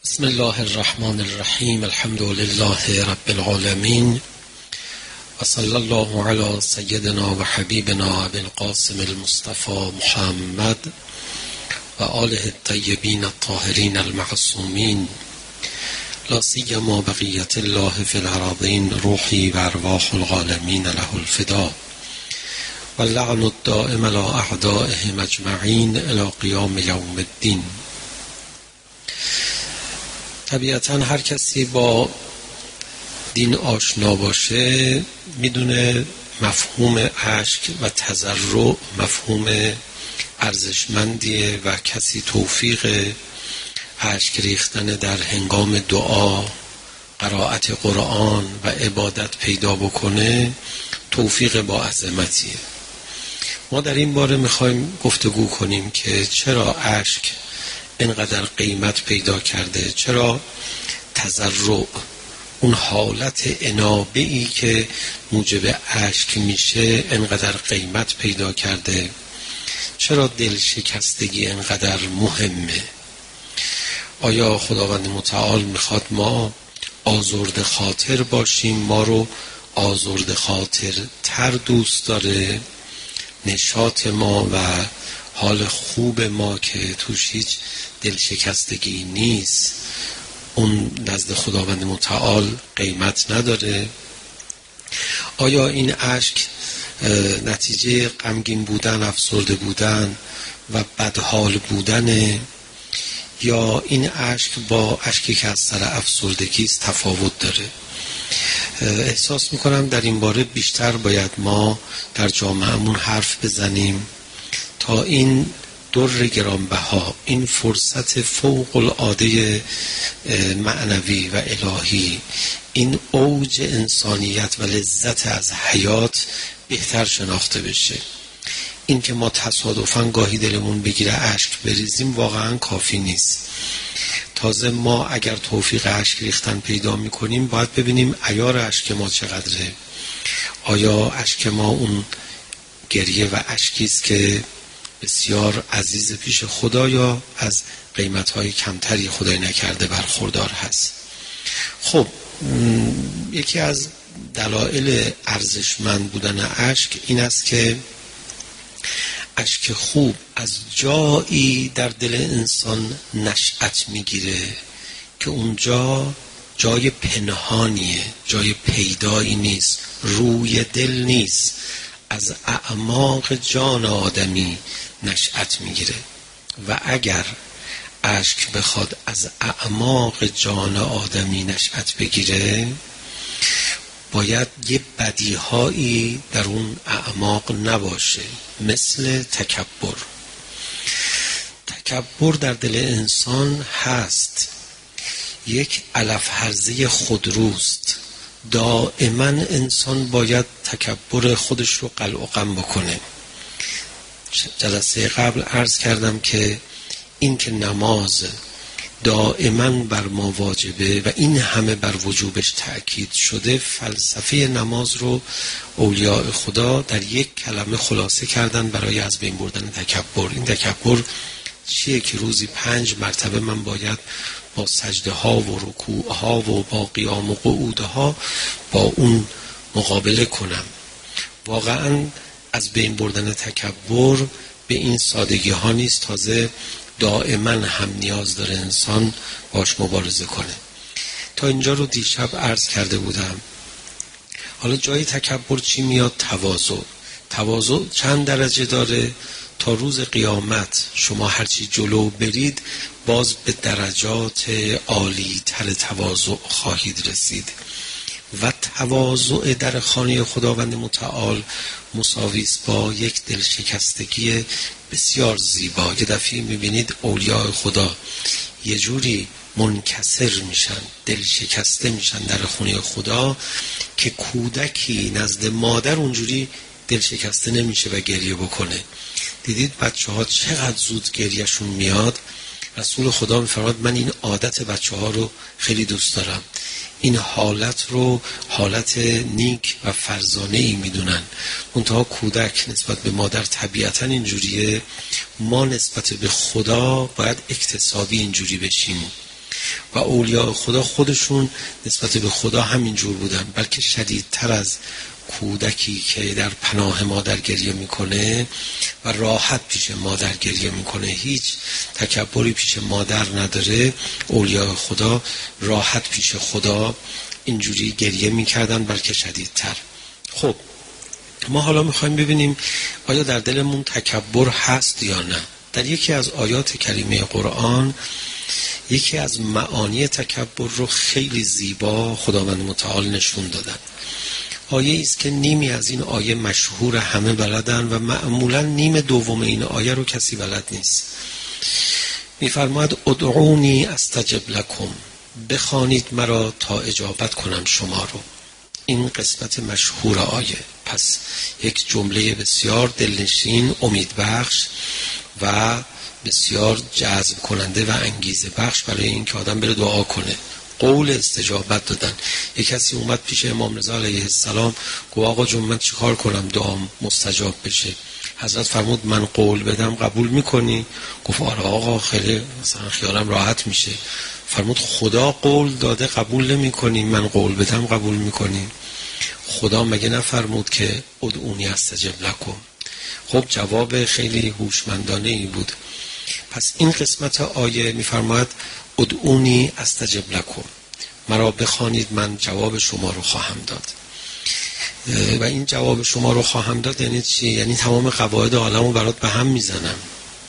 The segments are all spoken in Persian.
بسم الله الرحمن الرحیم. الحمد لله رب العالمین و صلی الله علی سیدنا و حبیبنا ابی القاسم المصطفى محمد و آله الطیبین الطاهرین المعصومین لا سیما بقیت الله فی الارضین روحی و ارواح العالمین له الفدا و اللعن الدائم علی اعدائهم اجمعین الی قیام یوم الدین. طبیعتاً هر کسی با دین آشنا باشه میدونه مفهوم اشک و تضرع مفهوم ارزشمندیه و کسی توفیق اشک ریختن در هنگام دعا، قرائت قرآن و عبادت پیدا بکنه توفیق با عظمتیه. ما در این باره میخوایم گفتگو کنیم که چرا اشک اینقدر قیمت پیدا کرده، چرا تضرع اون حالت انابه‌ای که موجب اشک میشه اینقدر قیمت پیدا کرده، چرا دل شکستگی اینقدر مهمه. آیا خداوند متعال میخواد ما آزرده خاطر باشیم؟ ما رو آزرده خاطر تر دوست داره؟ نشاط ما و حال خوب ما که توش هیچ دل شکستگی نیست اون نزد خداوند متعال قیمت نداره؟ آیا این اشک نتیجه غمگین بودن، افسرده بودن و بدحال بودن، یا این اشک با اشکی که از سر افسردگی است تفاوت داره؟ احساس میکنم در این باره بیشتر باید ما در جامعهمون حرف بزنیم تا این در گرانبها، این فرصت فوق العاده معنوی و الهی، این اوج انسانیت و لذت از حیات بهتر شناخته بشه. این که ما تصادفاً گاهی دلمون بگیره اشک بریزیم واقعاً کافی نیست. تازه ما اگر توفیق اشک ریختن پیدا میکنیم باید ببینیم عیار اشک ما چقدره. آیا اشک ما اون گریه و اشکی است که بسیار عزیز پیش خدا یا از قیمت‌های کمتری خدای نکرده برخوردار هست؟ خب یکی از دلایل ارزشمند بودن اشک این است که اشک خوب از جایی در دل انسان نشأت میگیره که اونجا جای پنهانیه، جای پیدایی نیست، روی دل نیست، از اعماق جان آدمی نشأت میگیره. و اگر اشک بخواد از اعماق جان آدمی نشأت بگیره باید یه بدیهایی در اون اعماق نباشه، مثل تکبر. تکبر در دل انسان هست، یک علف هرزه خودروست. دائما انسان باید تکبر خودش رو قلع و قم بکنه. جلسه قبل عرض کردم که این که نماز دائما بر ما واجبه و این همه بر وجوبش تأکید شده، فلسفه نماز رو اولیاء خدا در یک کلمه خلاصه کردن برای از بین بردن تکبر. این تکبر چیه که روزی 5 مرتبه من باید با سجده ها و رکوع ها و با قیام و قعود ها با اون مقابله کنم. واقعا از بین بردن تکبر به این سادگی ها نیست، تازه دائما هم نیاز داره انسان باش مبارزه کنه. تا اینجا رو دیشب عرض کرده بودم. حالا جای تکبر چی میاد؟ تواضع. تواضع چند درجه داره؟ تا روز قیامت شما هرچی جلو برید باز به درجات عالی تر تواضع خواهید رسید. و تواضع در خانه خداوند متعال مساوی است با یک دلشکستگی بسیار زیبا. یه دفعه میبینید اولیاء خدا یه جوری منکسر میشن، دل شکسته میشن در خونه خدا که کودکی نزد مادر اونجوری دل شکسته نمیشه و گریه بکنه. دیدید بچه ها چقدر زود گریهشون میاد؟ رسول خدا میفرماد من این عادت بچه ها رو خیلی دوست دارم. این حالت رو حالت نیک و فرزانه‌ای میدونن. منتها کودک نسبت به مادر طبیعتاً اینجوریه. ما نسبت به خدا باید اکتسابی اینجوری بشیم. و اولیاء خدا خودشون نسبت به خدا همینجور بودن، بلکه شدیدتر از کودکی که در پناه مادر گریه میکنه و راحت پیش مادر گریه میکنه، هیچ تکبری پیش مادر نداره. اولیاء خدا راحت پیش خدا اینجوری گریه میکردن، بلکه شدیدتر. خب ما حالا میخوایم ببینیم آیا در دلمون تکبر هست یا نه. در یکی از آیات کریمه قرآن یکی از معانی تکبر رو خیلی زیبا خداوند متعال نشون دادن. آیه است که نیمی از این آیه مشهور، همه بلدن و معمولا نیم دوم این آیه رو کسی بلد نیست. میفرماید ادعونی استجب لکم، بخوانید مرا تا اجابت کنم شما رو. این قسمت مشهور آیه. پس یک جمله بسیار دلنشین، امیدبخش و بسیار جذب کننده و انگیزه بخش برای این که آدم بره دعا کنه. قول استجابت دادن. یک کسی اومد پیش امام رضا علیه السلام، گفت آقا جون من چیکار کنم دعام مستجاب بشه؟ حضرت فرمود من قول بدم قبول میکنی؟ گفت آره آقا، خیلی مثلا خیالم راحت میشه. فرمود خدا قول داده قبول نمیکنی، من قول بدم قبول میکنی؟ خدا مگه نفرمود که ادعونی استجب لکم؟ خب جواب خیلی هوشمندانه ای بود. پس این قسمت آیه میفرماید ادعونی استجب لکم، مرا بخوانید من جواب شما رو خواهم داد. و این جواب شما رو خواهم داد یعنی چی؟ یعنی تمام قواعد عالم رو برات به هم میزنم.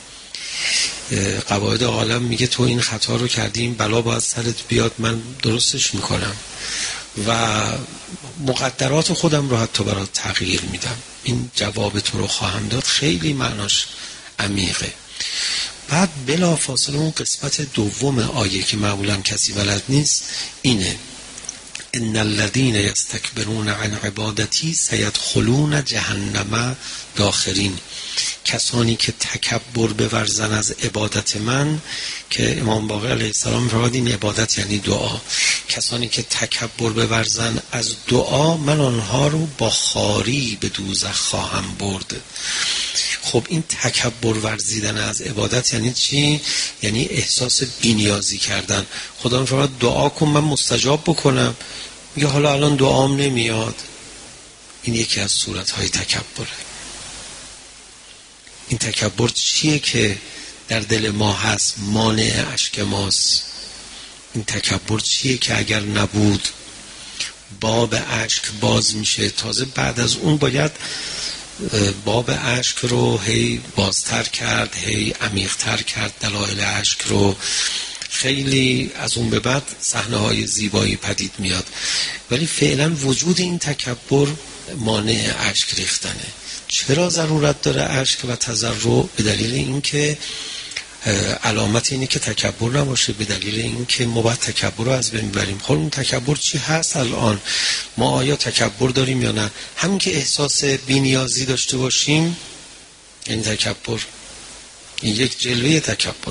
قواعد عالم میگه تو این خطا رو کردی، این بلا باید سرت بیاد، من درستش میکنم و مقدرات خودم رو حتی برات تغییر میدم. این جواب تو رو خواهم داد خیلی معناش عمیقه. بعد بلا فاصله اون قسمت دوم آیه که معمولا کسی بلد نیست اینه: ان الذين يستكبرون عن عبادتي سيدخلون جهنم داخرین. کسانی که تکبر بورزن از عبادت من، که امام باقر علیه السلام می‌فرماد این عبادت یعنی دعا، کسانی که تکبر بورزن از دعا من آنها رو با خاری به دوزخ خواهم برد. خب این تکبر ورزیدن از عبادت یعنی چی؟ یعنی احساس بی‌نیازی کردن. خدا می‌فرماد دعا کن من مستجاب بکنم، میگه حالا الان دعام نمیاد. این یکی از صورت‌های تکبره. این تکبر چیه که در دل ما هست؟ مانع اشک ماست. این تکبر چیه که اگر نبود باب اشک باز میشه. تازه بعد از اون باید باب اشک رو هی بازتر کرد، هی عمیق‌تر کرد، دلایل اشک رو. خیلی از اون به بعد صحنه‌های زیبایی پدید میاد. ولی فعلا وجود این تکبر مانع اشک ریختنه. چرا ضرورت داره اشک و تضرع؟ به دلیل اینکه علامت اینه که تکبر نباشه، به دلیل اینکه ما باید تکبر رو از بین ببریم. خب اون تکبر چی هست الان؟ ما آیا تکبر داریم یا نه؟ همین که احساس بی‌نیازی داشته باشیم این تکبر، این یک جلوه تکبر.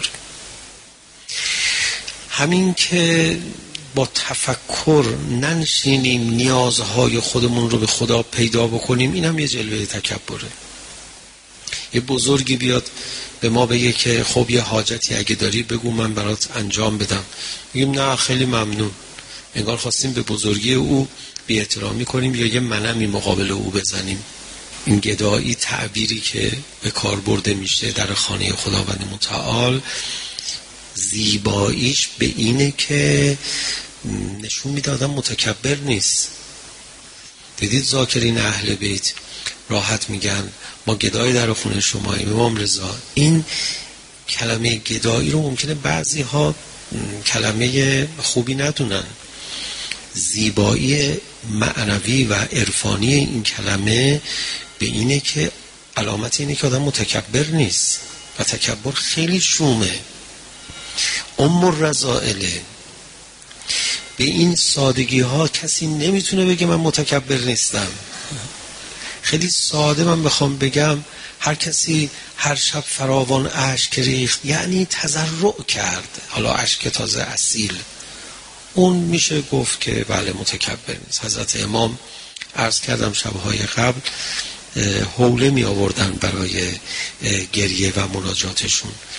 همین که با تفکر ننشینیم نیازهای خودمون رو به خدا پیدا بکنیم، این هم یه جلوه تکبره. یه بزرگی بیاد به ما بگه که خب یه حاجتی اگه داری بگو من برات انجام بدم، میگیم نه خیلی ممنون. انگار خواستیم به بزرگی او بی احترامی کنیم یا یه منمی مقابل او بزنیم. این گدایی تعبیری که به کار برده میشه در خانه خداوند متعال، زیباییش به اینه که نشون میده آدم متکبر نیست. دیدید ذاکرین اهل بیت راحت میگن ما گدای در خونه شماییم امام رضا. این کلمه گدایی رو ممکنه بعضی ها کلمه خوبی ندونن. زیبایی معنوی و عرفانی این کلمه به اینه که علامت اینه که آدم متکبر نیست و تکبر خیلی شومه. ام الرذائله. به این سادگی ها کسی نمیتونه بگه من متکبر نیستم. خیلی ساده من بخوام بگم، هر کسی هر شب فراوان اشک ریخت یعنی تضرع کرد، حالا اشک تازه اصیل، اون میشه گفت که بله متکبر نیست. حضرت امام عرض کردم شبهای قبل حوله می آوردن برای گریه و مناجاتشون.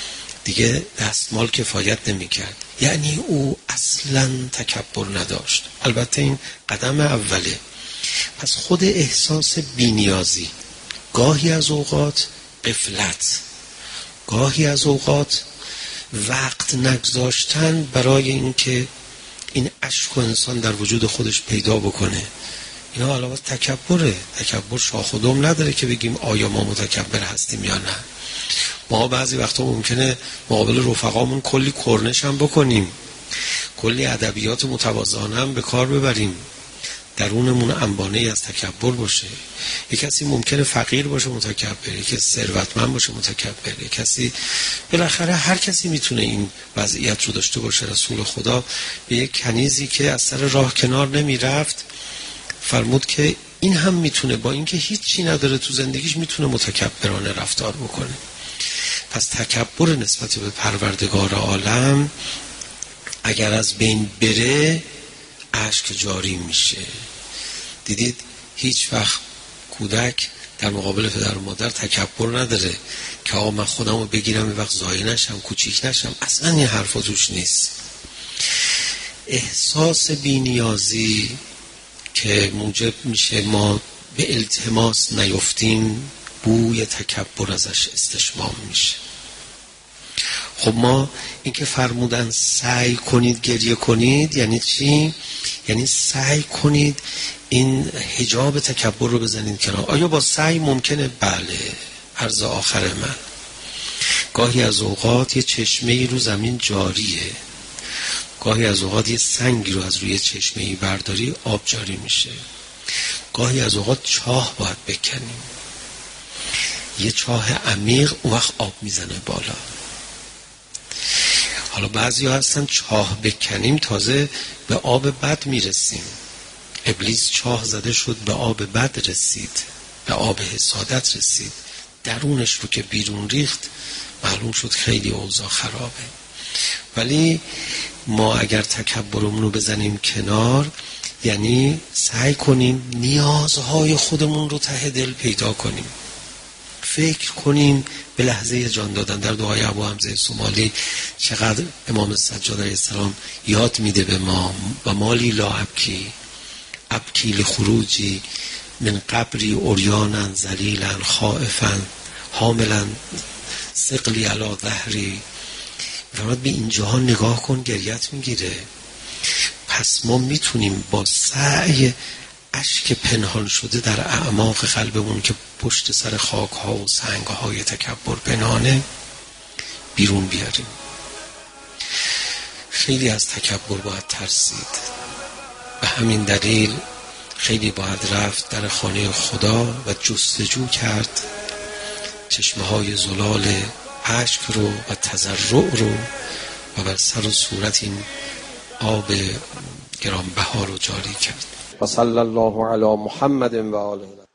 دیگه دستمال کفایت نمی‌کرد. یعنی او اصلاً تکبر نداشت. البته این قدم اوله. پس خود احساس بی‌نیازی، گاهی از اوقات غفلت، گاهی از اوقات وقت نگذاشتن برای اینکه این عشق و انسان در وجود خودش پیدا بکنه، اینا علاوه تکبره. تکبر شاخ و دم نداره که بگیم آیا ما متکبر هستیم یا نه. ما بعضی وقتا ممکنه مقابل رفقامون کلی کرنش هم بکنیم، کلی ادبیات متواضعانه هم به کار ببریم، درونمون انبانه‌ای از تکبر باشه. یک کسی ممکنه فقیر باشه متکبر، یک کسی ثروتمند باشه متکبر، یک کسی، بالاخره هر کسی میتونه این وضعیت رو داشته باشه. رسول خدا به یک کنیزی که از سر راه کنار نمیرفت فرمود که این هم میتونه با اینکه هیچی نداره تو زندگیش میتونه متکبرانه رفتار بکنه. پس تکبر نسبت به پروردگار عالم اگر از بین بره اشک جاری میشه. دیدید هیچ وقت کودک در مقابل پدر و مادر تکبر نداره که آقا من خودمو بگیرم یه وقت ضایع نشم، کوچیک نشم. اصلا این حرفا توش نیست. احساس بی‌نیازی که موجب میشه ما به التماس نیفتیم، بوی تکبر ازش استشمام میشه. خب ما این که فرمودن سعی کنید گریه کنید یعنی چی؟ یعنی سعی کنید این حجاب تکبر رو بزنید کنار. آیا با سعی ممکنه؟ بله. عرض آخر من، گاهی از اوقات یه چشمه‌ای رو زمین جاریه، گاهی از اوقات یه سنگی رو از روی چشمه‌ای برداری آب جاری میشه، گاهی از اوقات چاه باید بکنیم، یه چاه عمیق، اون وقت آب میزنه بالا. حالا بعضی ها هستن چاه بکنیم تازه به آب بد میرسیم. ابلیس چاه زده شد به آب بد رسید، به آب حسادت رسید، درونش رو که بیرون ریخت معلوم شد خیلی اوضاع خرابه. ولی ما اگر تکبرمون رو بزنیم کنار، یعنی سعی کنیم نیازهای خودمون رو ته دل پیدا کنیم، فکر کنیم به لحظه جان دادن. در دعای ابو حمزه سومالی چقدر امام سجاد علیه السلام یاد میده به ما: و مالی لا ابکی لخروجی من قبری عریانا ذلیلا خائفا حاملا ثقلی علی ظهری. فرمود به اینجاها نگاه کن، گریت میگیره. پس ما میتونیم با سعی اشک پنهان شده در اعماق قلبمون که پشت سر خاک ها و سنگ های تکبر پنهانه بیرون بیاریم. خیلی از تکبر باید ترسید. به همین دلیل خیلی باید رفت در خانه خدا و جستجو کرد چشمه های زلال اشک رو و تضرع رو و بر سر و صورت این آب گرانبها رو جاری کرد. و صلی الله علی محمد و آله.